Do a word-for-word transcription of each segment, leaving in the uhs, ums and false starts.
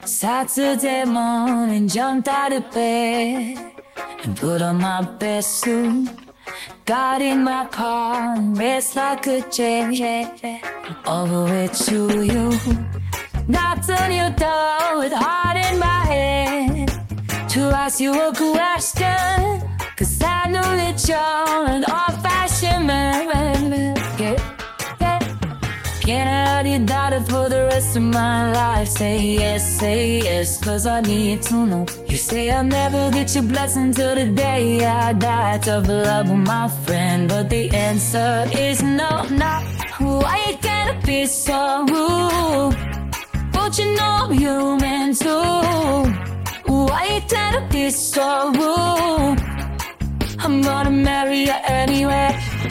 Saturday morning, jumped out of bed and put on my best suit. Got in my car and raced like a jet over way to you. Knocked on your door with heart in my head to ask you a question, 'cause I know that you're an old-fashioned man. Yeah, yeah. Can I have your daughter for the rest of my life? Say yes, say yes, 'cause I need to know. You say I'll never get your blessing till the day I die. Tough love with my friend, but the answer is no, no. Why you gotta be so rude? Don't you know I'm human too? Why you gotta be so rude? I'm gonna marry you anyway.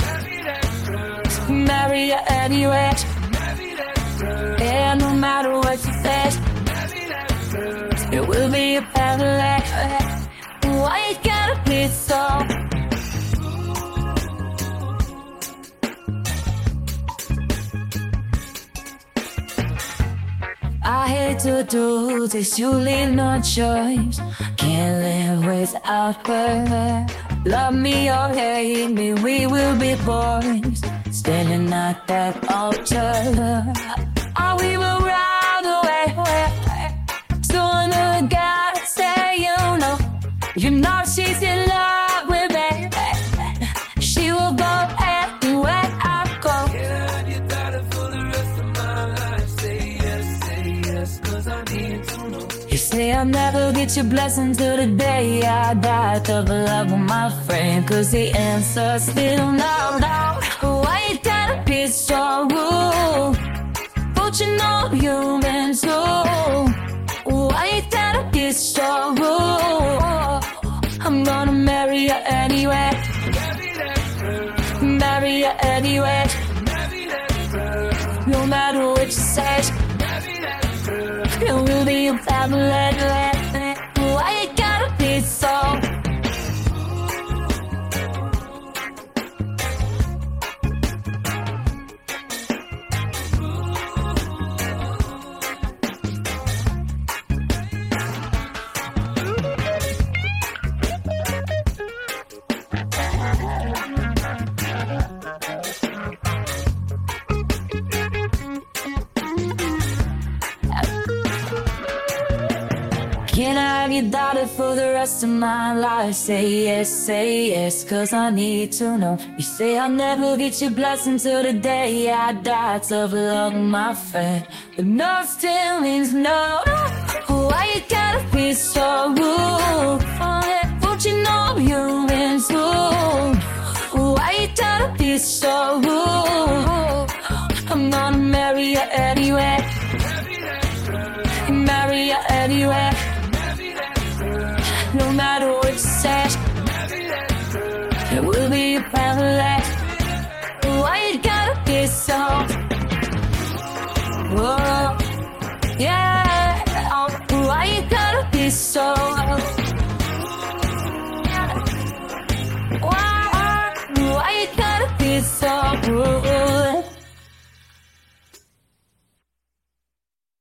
Marry you anyway. And no matter what you say, it will be a family. Why you gotta be so? I hate to do this, you leave no choice. Can't live without her. Love me or hate me, we will be boys, standing at that altar. Oh, we will ride away. Soon the God say, you know, you know she's in love with me. She will go anywhere I go. Can you got it for the rest of my life? Say yes, say yes, 'cause I need to know. You say I'll never get your blessing till the day I die. Tough love with my friend, 'cause the answer's still no, no. Why you gotta be so rude? Don't you know I'm human too? Why you gotta be so rude? I'm gonna marry you anyway. Marry you anyway. No matter what you say, it will be a family. Why you gotta be so? Can I have your daughter for the rest of my life? Say yes, say yes, 'cause I need to know. You say I'll never get your blessing till the day I die. Tough love, my friend, but no still means no. Why you gotta be so rude? Don't you know I'm human too? Why you gotta be so rude? I'm gonna marry you anyway. Marry you anyway. No matter what you say, it will be a family. Why you gotta be so? Oh, yeah. Oh, why you gotta be so? Why, why you gotta be so?